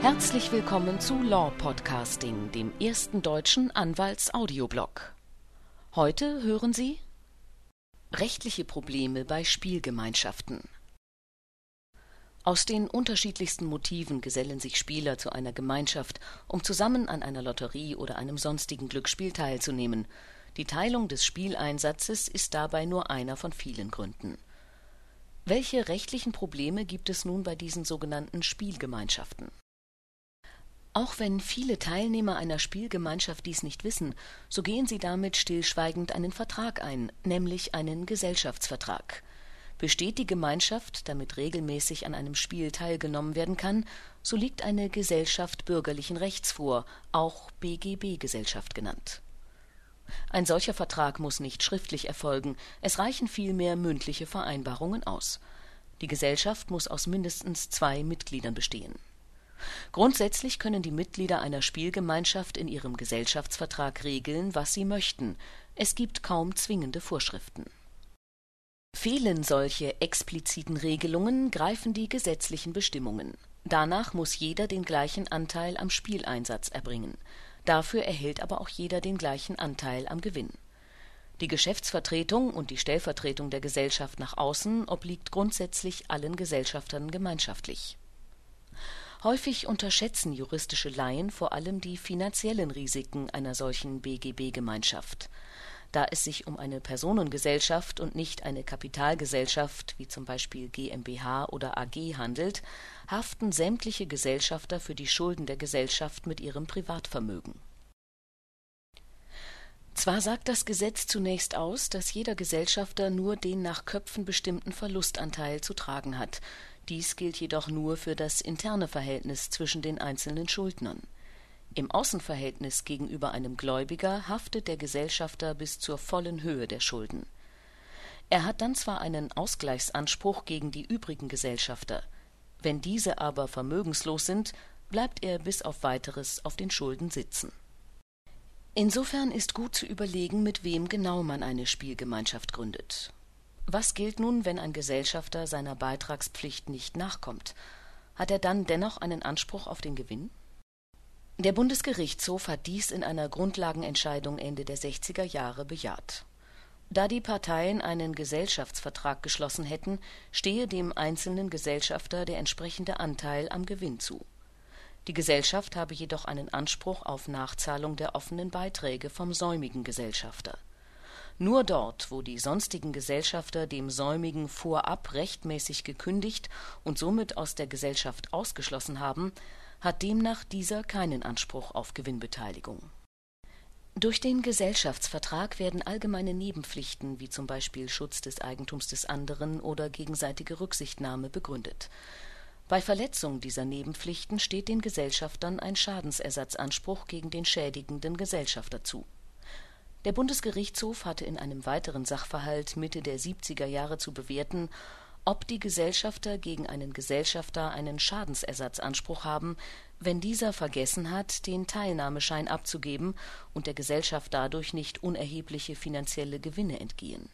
Herzlich willkommen zu Law Podcasting, dem ersten deutschen Anwalts-Audioblog. Heute hören Sie rechtliche Probleme bei Spielgemeinschaften. Aus den unterschiedlichsten Motiven gesellen sich Spieler zu einer Gemeinschaft, um zusammen an einer Lotterie oder einem sonstigen Glücksspiel teilzunehmen. Die Teilung des Spieleinsatzes ist dabei nur einer von vielen Gründen. Welche rechtlichen Probleme gibt es nun bei diesen sogenannten Spielgemeinschaften? Auch wenn viele Teilnehmer einer Spielgemeinschaft dies nicht wissen, so gehen sie damit stillschweigend einen Vertrag ein, nämlich einen Gesellschaftsvertrag. Besteht die Gemeinschaft, damit regelmäßig an einem Spiel teilgenommen werden kann, so liegt eine Gesellschaft bürgerlichen Rechts vor, auch BGB-Gesellschaft genannt. Ein solcher Vertrag muss nicht schriftlich erfolgen, es reichen vielmehr mündliche Vereinbarungen aus. Die Gesellschaft muss aus mindestens 2 Mitgliedern bestehen. Grundsätzlich können die Mitglieder einer Spielgemeinschaft in ihrem Gesellschaftsvertrag regeln, was sie möchten. Es gibt kaum zwingende Vorschriften. Fehlen solche expliziten Regelungen, greifen die gesetzlichen Bestimmungen. Danach muss jeder den gleichen Anteil am Spieleinsatz erbringen. Dafür erhält aber auch jeder den gleichen Anteil am Gewinn. Die Geschäftsvertretung und die Stellvertretung der Gesellschaft nach außen obliegt grundsätzlich allen Gesellschaftern gemeinschaftlich. Häufig unterschätzen juristische Laien vor allem die finanziellen Risiken einer solchen BGB-Gemeinschaft. Da es sich um eine Personengesellschaft und nicht eine Kapitalgesellschaft wie zum Beispiel GmbH oder AG handelt, haften sämtliche Gesellschafter für die Schulden der Gesellschaft mit ihrem Privatvermögen. Zwar sagt das Gesetz zunächst aus, dass jeder Gesellschafter nur den nach Köpfen bestimmten Verlustanteil zu tragen hat. Dies gilt jedoch nur für das interne Verhältnis zwischen den einzelnen Schuldnern. Im Außenverhältnis gegenüber einem Gläubiger haftet der Gesellschafter bis zur vollen Höhe der Schulden. Er hat dann zwar einen Ausgleichsanspruch gegen die übrigen Gesellschafter. Wenn diese aber vermögenslos sind, bleibt er bis auf Weiteres auf den Schulden sitzen. Insofern ist gut zu überlegen, mit wem genau man eine Spielgemeinschaft gründet. Was gilt nun, wenn ein Gesellschafter seiner Beitragspflicht nicht nachkommt? Hat er dann dennoch einen Anspruch auf den Gewinn? Der Bundesgerichtshof hat dies in einer Grundlagenentscheidung Ende der 60er Jahre bejaht. Da die Parteien einen Gesellschaftsvertrag geschlossen hätten, stehe dem einzelnen Gesellschafter der entsprechende Anteil am Gewinn zu. Die Gesellschaft habe jedoch einen Anspruch auf Nachzahlung der offenen Beiträge vom säumigen Gesellschafter. Nur dort, wo die sonstigen Gesellschafter dem Säumigen vorab rechtmäßig gekündigt und somit aus der Gesellschaft ausgeschlossen haben, hat demnach dieser keinen Anspruch auf Gewinnbeteiligung. Durch den Gesellschaftsvertrag werden allgemeine Nebenpflichten wie zum Beispiel Schutz des Eigentums des anderen oder gegenseitige Rücksichtnahme begründet. Bei Verletzung dieser Nebenpflichten steht den Gesellschaftern ein Schadensersatzanspruch gegen den schädigenden Gesellschafter zu. Der Bundesgerichtshof hatte in einem weiteren Sachverhalt Mitte der 70er Jahre zu bewerten, ob die Gesellschafter gegen einen Gesellschafter einen Schadensersatzanspruch haben, wenn dieser vergessen hat, den Teilnahmeschein abzugeben und der Gesellschaft dadurch nicht unerhebliche finanzielle Gewinne entgehen.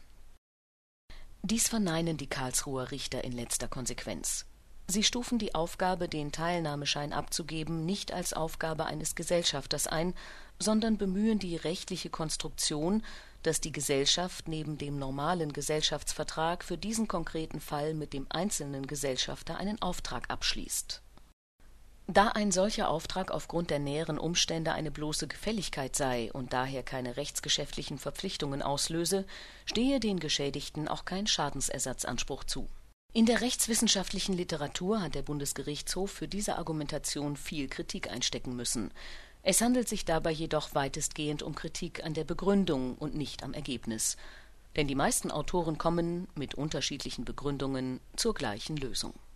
Dies verneinen die Karlsruher Richter in letzter Konsequenz. Sie stufen die Aufgabe, den Teilnahmeschein abzugeben, nicht als Aufgabe eines Gesellschafters ein, sondern bemühen die rechtliche Konstruktion, dass die Gesellschaft neben dem normalen Gesellschaftsvertrag für diesen konkreten Fall mit dem einzelnen Gesellschafter einen Auftrag abschließt. Da ein solcher Auftrag aufgrund der näheren Umstände eine bloße Gefälligkeit sei und daher keine rechtsgeschäftlichen Verpflichtungen auslöse, stehe den Geschädigten auch kein Schadensersatzanspruch zu. In der rechtswissenschaftlichen Literatur hat der Bundesgerichtshof für diese Argumentation viel Kritik einstecken müssen. Es handelt sich dabei jedoch weitestgehend um Kritik an der Begründung und nicht am Ergebnis. Denn die meisten Autoren kommen, mit unterschiedlichen Begründungen, zur gleichen Lösung.